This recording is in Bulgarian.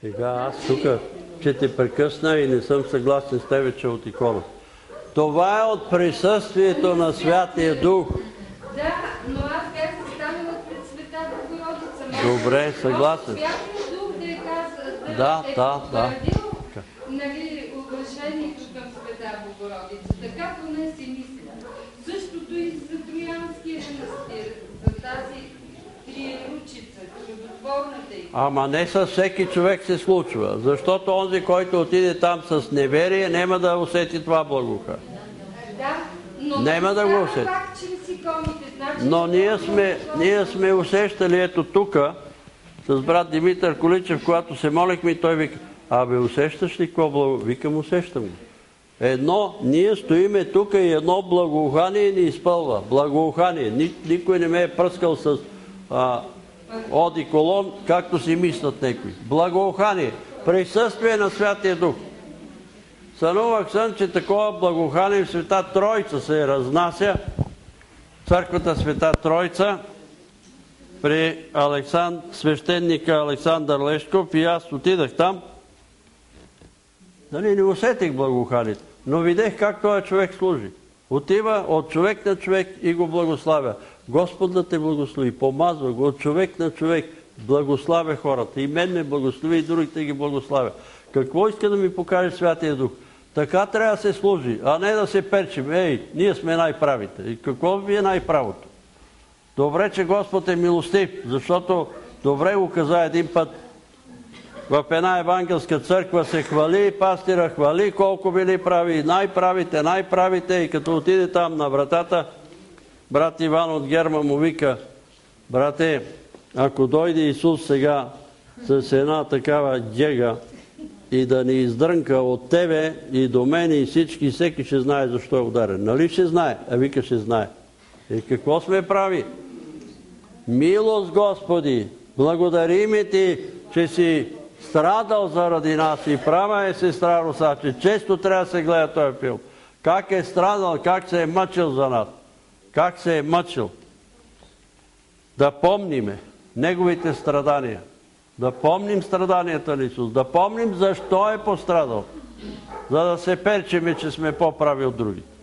Сега аз тук, че те прекъсна и не съм съгласен с тебе, че от икона. Това е от присъствието на Святия Дух. Да, но аз бях застанала пред Света Богородица. Добре, съгласен. Святия Дух да е потвърдил, нали, уважението към Света Богородица. Така поне си мисля. Същото и за Троянския манастир, за тази триеручица, чудотворната икона. Ама не със всеки човек се случва, защото онзи, който отиде там с неверие, няма да усети това благоухание. Да, но няма да го усети. Пак чрез иконите. Значи, но ние сме усещали, ето тук, с брат Димитър Количев, когато се молихме, и той вика: абе, усещаш ли какво благоухание? Викам: усещам го. Ние стоиме тук и едно благоухание ни изпълва. Благоухание. Никой не ме е пръскал с одиколон, както си мислят некои. Благоухание. Присъствие на Святия Дух. Сънувах сън, че такова благоухание в Света Троица се разнася. Църквата Света Троица при свещеника Александър Лешков, и аз отидах там. Не усетих благоуханието, но видях как този човек служи. Отива от човек на човек и го благославя. Господ да те благослови, помазва го от човек на човек, благославя хората. И мен ме благослови, и другите ги благославя. Какво иска да ми покаже Святия Дух? Така трябва да се служи, а не да се перчим. Ние сме най-правите. И какво ви е най-правото? Добре, че Господ е милостив, защото добре го каза един път. В една евангелска църква се хвали, пастира хвали колко били прави, най-правите, и като отиде там на вратата, брат Иван от Герма му вика: брате, ако дойде Исус сега с една такава джега и да ни издрънка от тебе и до мене и всички, всеки ще знае защо е ударен. Нали ще знае? А вика: ще знае. И какво сме прави? Милост, Господи, благодариме ти, че си страдал заради нас, и права е сестра Роса, че често трябва да се гледа този филм. Как е страдал, как се е мъчил за нас. Как се е мъчил. Да помниме неговите страдания. Да помним страданията на Исус. Да помним защо е пострадал. За да се перчиме, че сме по-прави от други.